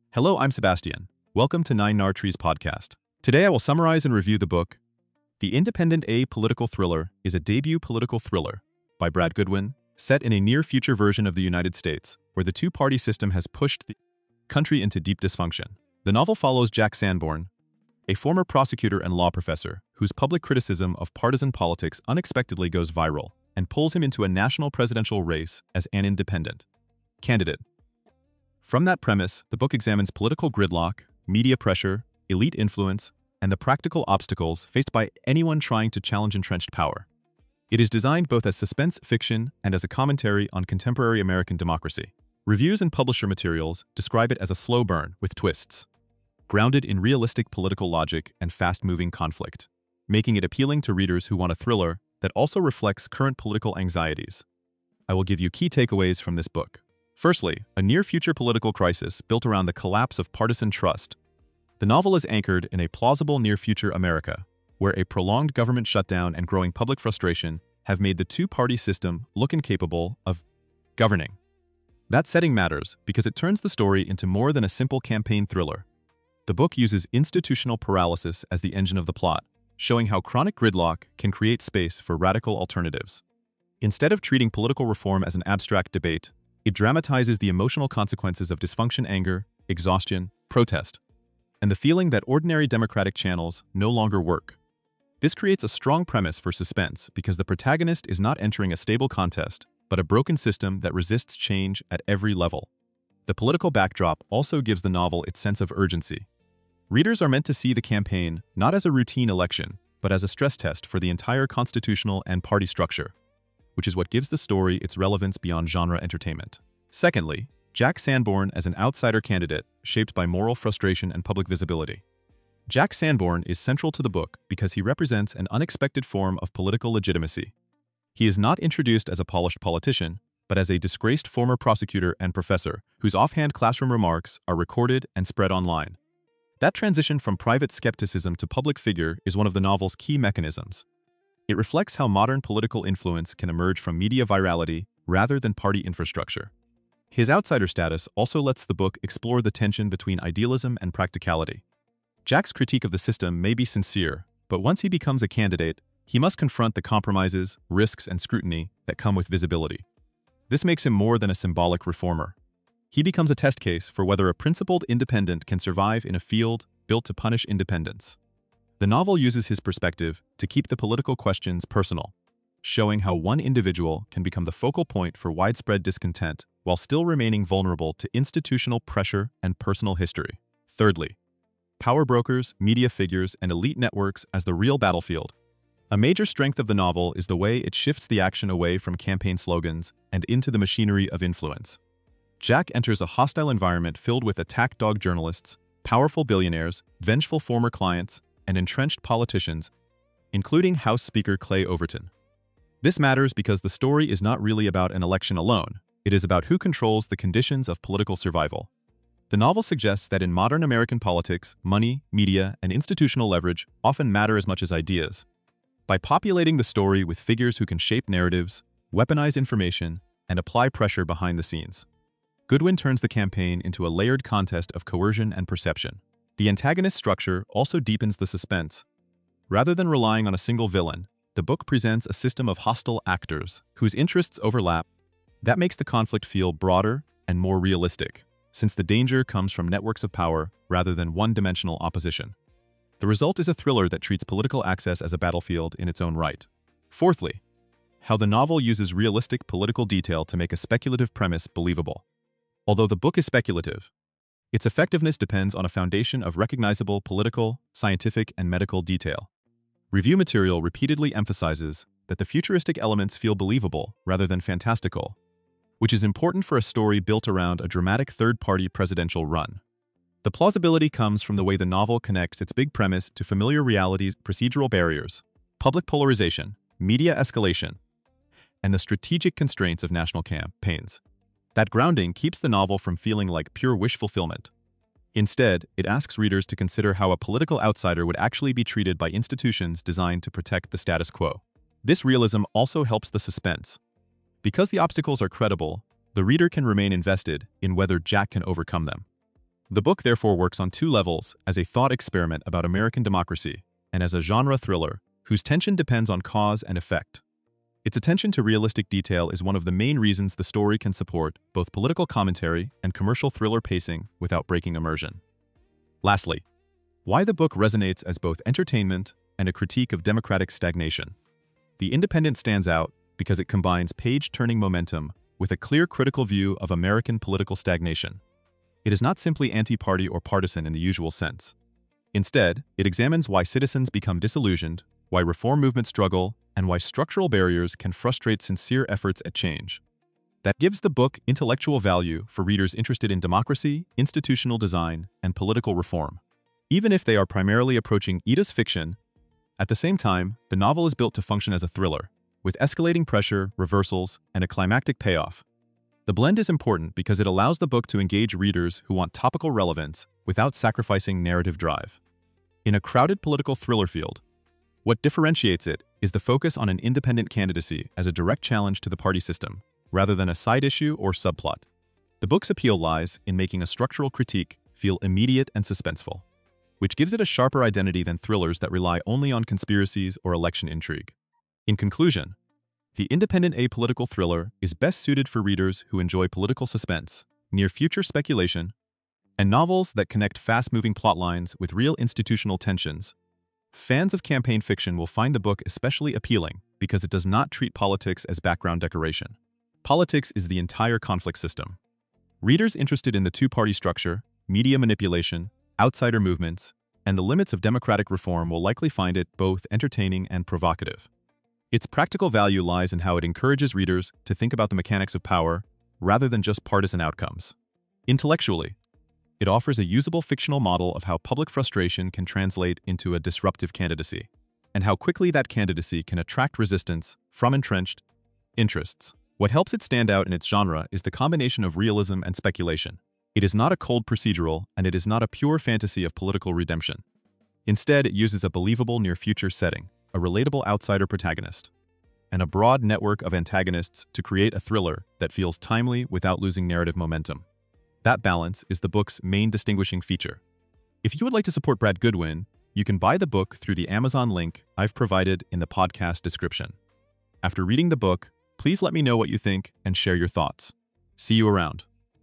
Hello, I'm Sebastian. Welcome to Nine Nar Trees podcast. Today I will summarize and review the book, The Independent A Political Thriller is a debut political thriller by Brad Goodwin, set in a near-future version of the United States, where the two-party system has pushed the country into deep dysfunction. The novel follows Jack Sanborn, a former prosecutor and law professor whose public criticism of partisan politics unexpectedly goes viral and pulls him into a national presidential race as an independent candidate. From that premise, the book examines political gridlock, media pressure, elite influence, and the practical obstacles faced by anyone trying to challenge entrenched power. It is designed both as suspense fiction and as a commentary on contemporary American democracy. Reviews and publisher materials describe it as a slow burn with twists, grounded in realistic political logic and fast-moving conflict, making it appealing to readers who want a thriller that also reflects current political anxieties. I will give you key takeaways from this book. Firstly, a near-future political crisis built around the collapse of partisan trust. The novel is anchored in a plausible near-future America, where a prolonged government shutdown and growing public frustration have made the two-party system look incapable of governing. That setting matters because it turns the story into more than a simple campaign thriller. The book uses institutional paralysis as the engine of the plot, showing how chronic gridlock can create space for radical alternatives. Instead of treating political reform as an abstract debate, it dramatizes the emotional consequences of dysfunction, anger, exhaustion, protest, and the feeling that ordinary democratic channels no longer work. This creates a strong premise for suspense because the protagonist is not entering a stable contest, but a broken system that resists change at every level. The political backdrop also gives the novel its sense of urgency. Readers are meant to see the campaign not as a routine election, but as a stress test for the entire constitutional and party structure, which is what gives the story its relevance beyond genre entertainment. Secondly, Jack Sanborn as an outsider candidate shaped by moral frustration and public visibility. Jack Sanborn is central to the book because he represents an unexpected form of political legitimacy. He is not introduced as a polished politician, but as a disgraced former prosecutor and professor whose offhand classroom remarks are recorded and spread online. That transition from private skepticism to public figure is one of the novel's key mechanisms. It reflects how modern political influence can emerge from media virality rather than party infrastructure. His outsider status also lets the book explore the tension between idealism and practicality. Jack's critique of the system may be sincere, but once he becomes a candidate, he must confront the compromises, risks, and scrutiny that come with visibility. This makes him more than a symbolic reformer. He becomes a test case for whether a principled independent can survive in a field built to punish independence. The novel uses his perspective to keep the political questions personal, showing how one individual can become the focal point for widespread discontent while still remaining vulnerable to institutional pressure and personal history. Thirdly, power brokers, media figures, and elite networks as the real battlefield. A major strength of the novel is the way it shifts the action away from campaign slogans and into the machinery of influence. Jack enters a hostile environment filled with attack dog journalists, powerful billionaires, vengeful former clients, and entrenched politicians, including House Speaker Clay Overton. This matters because the story is not really about an election alone. It is about who controls the conditions of political survival. The novel suggests that in modern American politics, money, media, and institutional leverage often matter as much as ideas. By populating the story with figures who can shape narratives, weaponize information, and apply pressure behind the scenes, Goodwin turns the campaign into a layered contest of coercion and perception. The antagonist structure also deepens the suspense. Rather than relying on a single villain, the book presents a system of hostile actors whose interests overlap. That makes the conflict feel broader and more realistic, since the danger comes from networks of power rather than one-dimensional opposition. The result is a thriller that treats political access as a battlefield in its own right. Fourthly, how the novel uses realistic political detail to make a speculative premise believable. Although the book is speculative, its effectiveness depends on a foundation of recognizable political, scientific, and medical detail. Review material repeatedly emphasizes that the futuristic elements feel believable rather than fantastical, which is important for a story built around a dramatic third-party presidential run. The plausibility comes from the way the novel connects its big premise to familiar realities, procedural barriers, public polarization, media escalation, and the strategic constraints of national campaigns. That grounding keeps the novel from feeling like pure wish fulfillment. Instead, it asks readers to consider how a political outsider would actually be treated by institutions designed to protect the status quo. This realism also helps the suspense. Because the obstacles are credible, the reader can remain invested in whether Jack can overcome them. The book therefore works on two levels: as a thought experiment about American democracy, and as a genre thriller whose tension depends on cause and effect. Its attention to realistic detail is one of the main reasons the story can support both political commentary and commercial thriller pacing without breaking immersion. Lastly, why the book resonates as both entertainment and a critique of democratic stagnation. The Independent stands out because it combines page-turning momentum with a clear critical view of American political stagnation. It is not simply anti-party or partisan in the usual sense. Instead, it examines why citizens become disillusioned, why reform movements struggle, and why structural barriers can frustrate sincere efforts at change. That gives the book intellectual value for readers interested in democracy, institutional design, and political reform. Even if they are primarily approaching it as fiction, at the same time, the novel is built to function as a thriller, with escalating pressure, reversals, and a climactic payoff. The blend is important because it allows the book to engage readers who want topical relevance without sacrificing narrative drive. In a crowded political thriller field, what differentiates it is the focus on an independent candidacy as a direct challenge to the party system, rather than a side issue or subplot. The book's appeal lies in making a structural critique feel immediate and suspenseful, which gives it a sharper identity than thrillers that rely only on conspiracies or election intrigue. In conclusion, The Independent apolitical thriller is best suited for readers who enjoy political suspense, near-future speculation, and novels that connect fast-moving plotlines with real institutional tensions. Fans of campaign fiction will find the book especially appealing because it does not treat politics as background decoration. Politics is the entire conflict system. Readers interested in the two-party structure, media manipulation, outsider movements, and the limits of democratic reform will likely find it both entertaining and provocative. Its practical value lies in how it encourages readers to think about the mechanics of power rather than just partisan outcomes. Intellectually, it offers a usable fictional model of how public frustration can translate into a disruptive candidacy, and how quickly that candidacy can attract resistance from entrenched interests. What helps it stand out in its genre is the combination of realism and speculation. It is not a cold procedural, and it is not a pure fantasy of political redemption. Instead, it uses a believable near-future setting, a relatable outsider protagonist, and a broad network of antagonists to create a thriller that feels timely without losing narrative momentum. That balance is the book's main distinguishing feature. If you would like to support Brad Goodwin, you can buy the book through the Amazon link I've provided in the podcast description. After reading the book, please let me know what you think and share your thoughts. See you around.